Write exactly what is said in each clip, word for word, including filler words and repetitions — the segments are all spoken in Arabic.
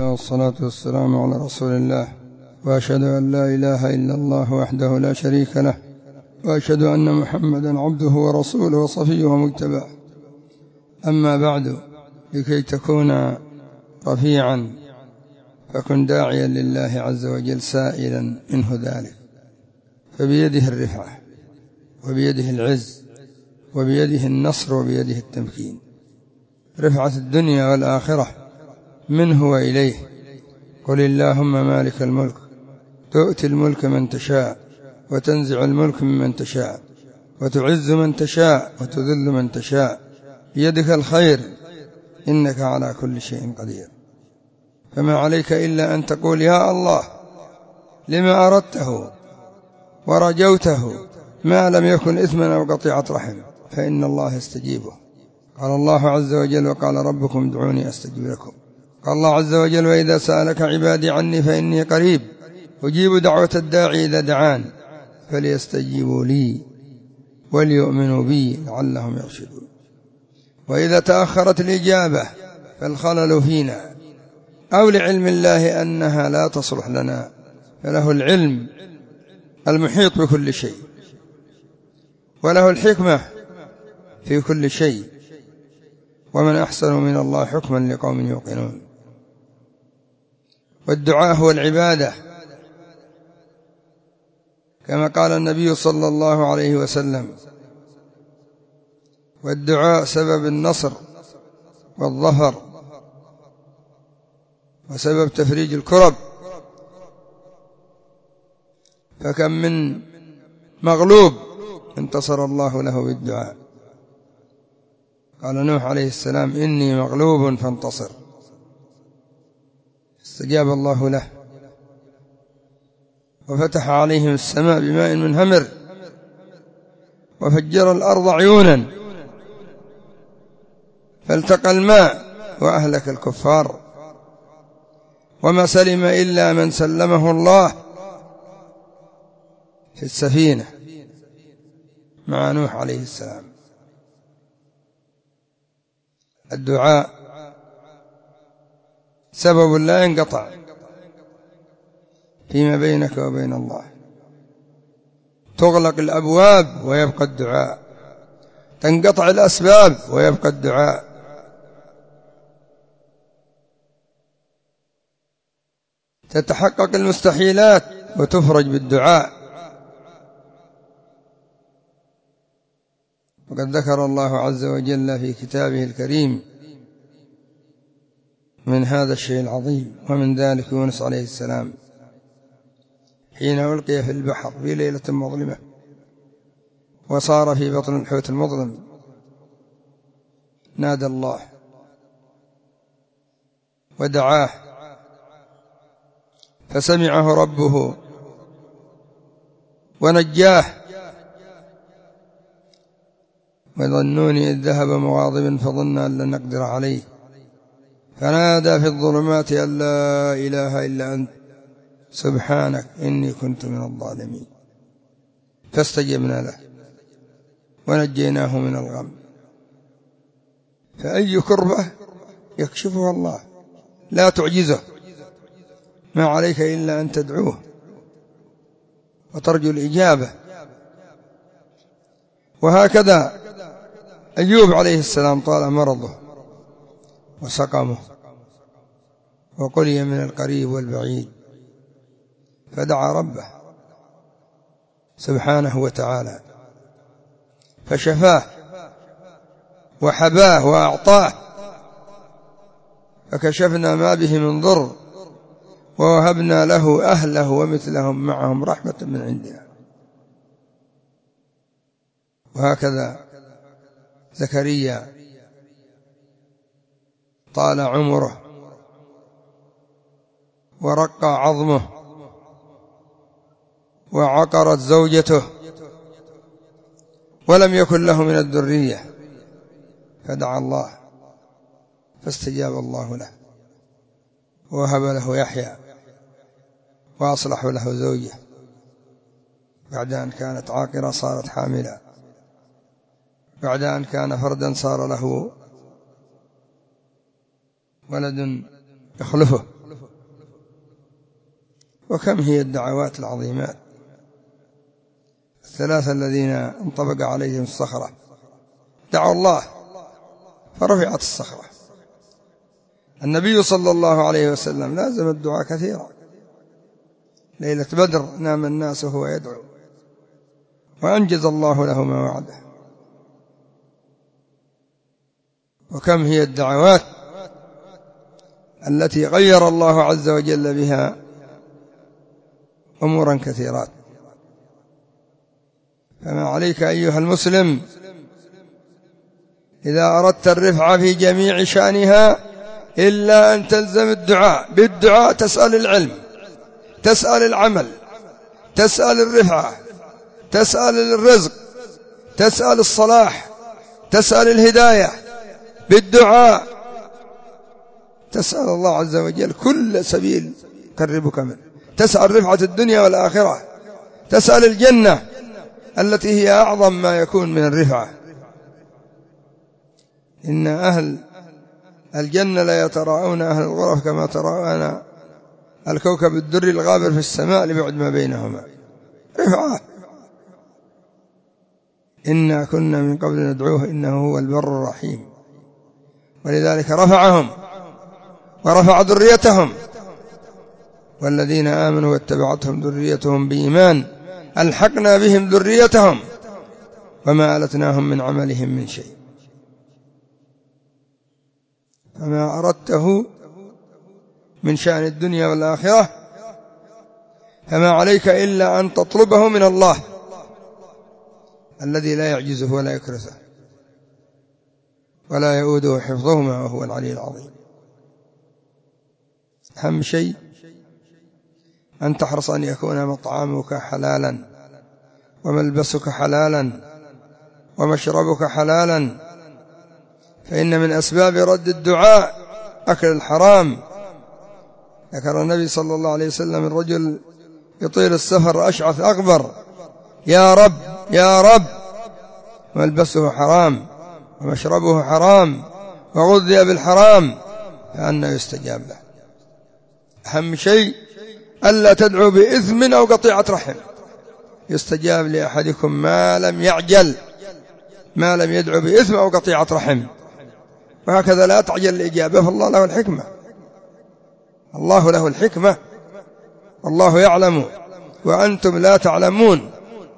الله والصلاة والسلام على رسول الله، وأشهد أن لا إله إلا الله وحده لا شريك له، وأشهد أن محمدا عبده ورسوله وصفيه ومجتباه. أما بعد، لكي تكون رفيعا فكن داعيا لله عز وجل سائلا منه ذلك، فبيده الرفعة وبيده العز وبيده النصر وبيده التمكين. رفعة الدنيا والآخرة منه وإليه. قل اللهم مالك الملك تؤتي الملك من تشاء وتنزع الملك ممن تشاء وتعز من تشاء وتذل من تشاء، بيدك الخير إنك على كل شيء قدير. فما عليك إلا أن تقول يا الله لما أردته ورجوته ما لم يكن إثما أو قطيعة رحم، فإن الله يستجيبه. قال الله عز وجل وقال ربكم ادعوني أستجب لكم. قال الله عز وجل وإذا سألك عبادي عني فإني قريب أجيب دعوة الداعي إذا دعان فليستجيبوا لي وليؤمنوا بي لعلهم يرشدون. وإذا تأخرت الإجابة فالخلل فينا أو لعلم الله أنها لا تصلح لنا، فله العلم المحيط بكل شيء وله الحكمة في كل شيء، ومن أحسن من الله حكما لقوم يوقنون. والدعاء هو العبادة كما قال النبي صلى الله عليه وسلم، والدعاء سبب النصر والظفر وسبب تفريج الكرب. فكم من مغلوب انتصر الله له بالدعاء. قال نوح عليه السلام إني مغلوب فانتصر، استجاب الله له وفتح عليهم السماء بماء منهمر وفجر الأرض عيونا فالتقى الماء وأهلك الكفار، وما سلم إلا من سلمه الله في السفينة مع نوح عليه السلام. الدعاء سبب لا ينقطع فيما بينك وبين الله. تغلق الأبواب ويبقى الدعاء، تنقطع الأسباب ويبقى الدعاء. تتحقق المستحيلات وتفرج بالدعاء. وقد ذكر الله عز وجل في كتابه الكريم من هذا الشيء العظيم، ومن ذلك يونس عليه السلام حين ألقي في البحر في ليلة مظلمة وصار في بطن الحوت المظلم، نادى الله ودعاه فسمعه ربه ونجاه. وظنوني إذ ذهب مغاضبا فظن أن لن نقدر عليه فنادى في الظلمات أن لا إله إلا أنت سبحانك إني كنت من الظالمين، فاستجبنا له ونجيناه من الغم. فأي كربة يكشفها الله لا تعجزه، ما عليك إلا أن تدعوه وترجو الإجابة. وهكذا أيوب عليه السلام طال مرضه وسقمه وقلي من القريب والبعيد، فدعا ربه سبحانه وتعالى فشفاه وحباه وأعطاه، فكشفنا ما به من ضر ووهبنا له أهله ومثلهم معهم رحمة من عندنا. وهكذا زكريا طال عمره ورقى عظمه وعقرت زوجته ولم يكن له من الذرية، فدعا الله فاستجاب الله له ووهب له يحيى وأصلح له زوجه بعد أن كانت عاقرة صارت حاملة، بعد أن كان فردا صار له ولد يخلفه. وكم هي الدعوات العظيمات الثلاثة الذين انطبق عليهم الصخرة، دعوا الله فرفعت الصخرة. النبي صلى الله عليه وسلم لازم الدعاء كثيرا. ليلة بدر نام الناس وهو يدعو وأنجز الله له ما وعده. وكم هي الدعوات التي غير الله عز وجل بها أمورا كثيرات. فما عليك أيها المسلم إذا أردت الرفعة في جميع شأنها إلا أن تلزم الدعاء. بالدعاء تسأل العلم، تسأل العمل، تسأل الرفعة، تسأل الرزق، تسأل الصلاح، تسأل الهداية. بالدعاء تسأل الله عز وجل كل سبيل قربك منه. تسأل رفعة الدنيا والآخرة، تسأل الجنة التي هي أعظم ما يكون من الرفعة. إن أهل الجنة لا يتراءون أهل الغرف كما تراءون الكوكب الدري الغابر في السماء لبعد ما بينهما. رفعة. إنا كنا من قبل ندعوه إنه هو البر الرحيم. ولذلك رفعهم ورفع ذريتهم. والذين آمنوا واتبعتهم ذريتهم بإيمان ألحقنا بهم ذريتهم وما ألتناهم من عملهم من شيء. فما أردته من شأن الدنيا والآخرة فما عليك إلا أن تطلبه من الله الذي لا يعجزه ولا يكرثه ولا يؤوده حفظهما وهو العلي العظيم. أهم شيء أن تحرص أن يكون مطعمك حلالا وملبسك حلالا ومشربك حلالا، فإن من أسباب رد الدعاء أكل الحرام. ذكر النبي صلى الله عليه وسلم الرجل يطيل السفر أشعث أغبر يا رب يا رب، ملبسه حرام ومشربه حرام وغذي بالحرام، فأنه يستجاب له. أهم شيء ألا تدعو بإثم أو قطيعة رحم. يستجاب لأحدكم ما لم يعجل، ما لم يدعو بإثم أو قطيعة رحم. وهكذا لا تعجل الإجابة، فالله له الحكمة، الله له الحكمة، والله يعلم وأنتم لا تعلمون.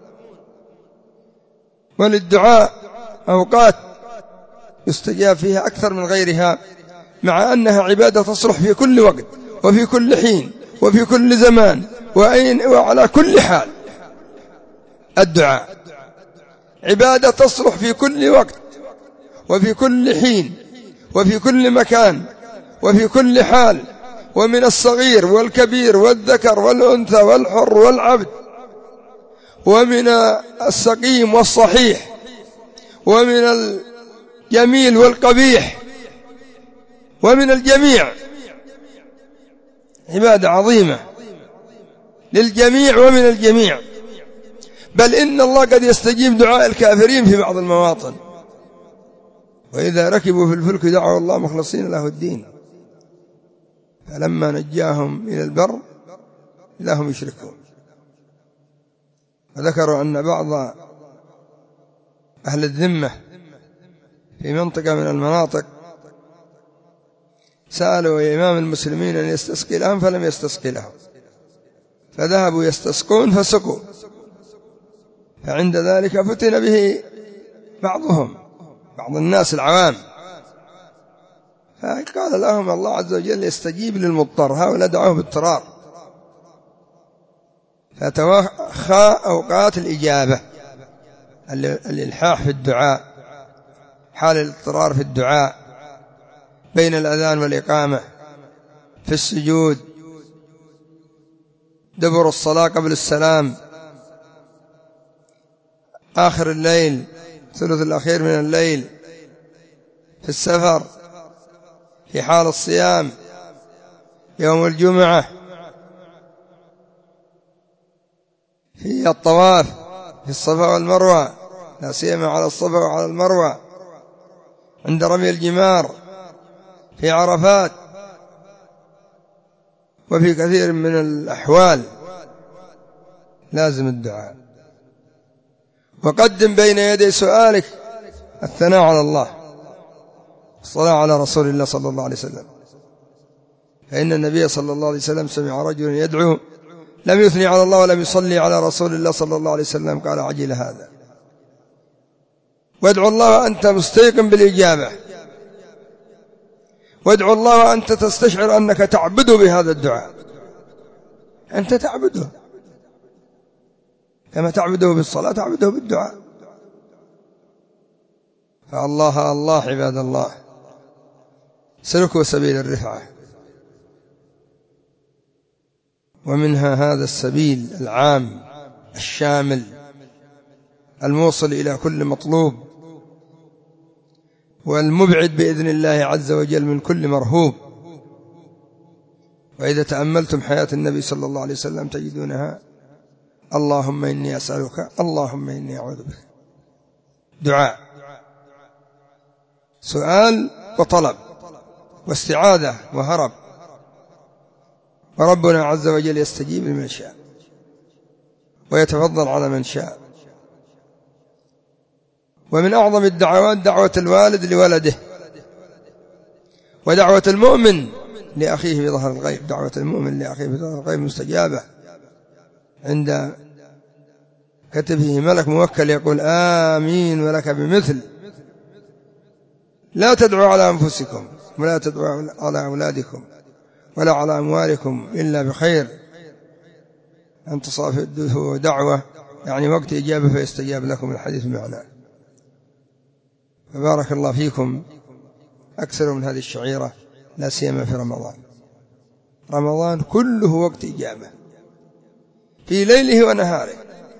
وللدعاء أوقات يستجاب فيها أكثر من غيرها، مع أنها عبادة تصلح في كل وقت وفي كل حين وفي كل زمان وأين وعلى كل حال. الدعاء عبادة تصلح في كل وقت وفي كل حين وفي كل مكان وفي كل حال، ومن الصغير والكبير والذكر والأنثى والحر والعبد، ومن السقيم والصحيح، ومن الجميل والقبيح، ومن الجميع. عبادة عظيمة للجميع ومن الجميع. بل إن الله قد يستجيب دعاء الكافرين في بعض المواطن. وإذا ركبوا في الفلك دعوا الله مخلصين له الدين فلما نجاهم إلى البر إذا هم يشركون. وذكروا أن بعض أهل الذمة في منطقة من المناطق سألوا إمام المسلمين أن يستسقي لهم فلم يستسقي لهم، فذهبوا يستسقون فسقوا، فعند ذلك فتن به بعضهم بعض الناس العوام، فقال لهم الله عز وجل يستجيب للمضطر، هؤلاء دعوه باضطرار. فتوخى أوقات الإجابة، الإلحاح في الدعاء، حال الاضطرار في الدعاء بين الأذان والإقامة، في السجود، دبر الصلاة قبل السلام، آخر الليل، ثلث الأخير من الليل، في السفر، في حال الصيام، يوم الجمعة، في الطواف في الصفا والمروة، لا سيما على الصفا وعلى المروة، عند رمي الجمار، في عرفات، وفي كثير من الأحوال لازم الدعاء. وقدم بين يدي سؤالك الثناء على الله، الصلاة على رسول الله صلى الله عليه وسلم، فإن النبي صلى الله عليه وسلم سمع رجلا يدعو لم يثني على الله ولم يصلي على رسول الله صلى الله عليه وسلم، قال عجل هذا. وادعو الله وأنت مستيقن بالإجابة، وادعو الله وأنت تستشعر أنك تعبده بهذا الدعاء، أنت تعبده كما تعبده بالصلاة تعبده بالدعاء. فالله الله عباد الله، سلكوا سبيل الرفعة، ومنها هذا السبيل العام الشامل الموصل إلى كل مطلوب، والمبعد بإذن الله عز وجل من كل مرهوب. وإذا تأملتم حياة النبي صلى الله عليه وسلم تجدونها اللهم إني أسألك، اللهم إني أعوذ بك، دعاء، سؤال وطلب واستعاذة وهرب. وربنا عز وجل يستجيب لمن شاء ويتفضل على من شاء. ومن أعظم الدعوات دعوة الوالد لولده، ودعوة المؤمن لأخيه في ظهر الغيب، دعوة المؤمن لأخيه في ظهر الغيب مستجابة عند كتبه ملك موكل يقول آمين ولك بمثل. لا تدعوا على أنفسكم ولا تدعوا على أولادكم ولا على أموالكم إلا بخير، أن تصافوا دعوة يعني وقت إجابة فيستجاب لكم، الحديث معناه. فبارك الله فيكم، أكثر من هذه الشعيرة لا سيما في رمضان. رمضان كله وقت إجابة في ليله ونهاره،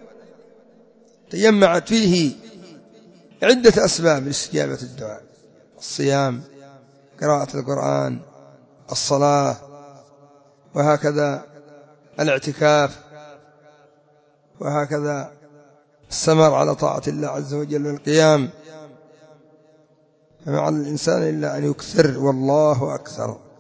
تجمعت فيه عدة أسباب لاستجابة الدعاء: الصيام، قراءة القرآن، الصلاة، وهكذا الاعتكاف، وهكذا السمر على طاعة الله عز وجل والقيام. فما على الإنسان إلا أن يكثر، والله أكثر.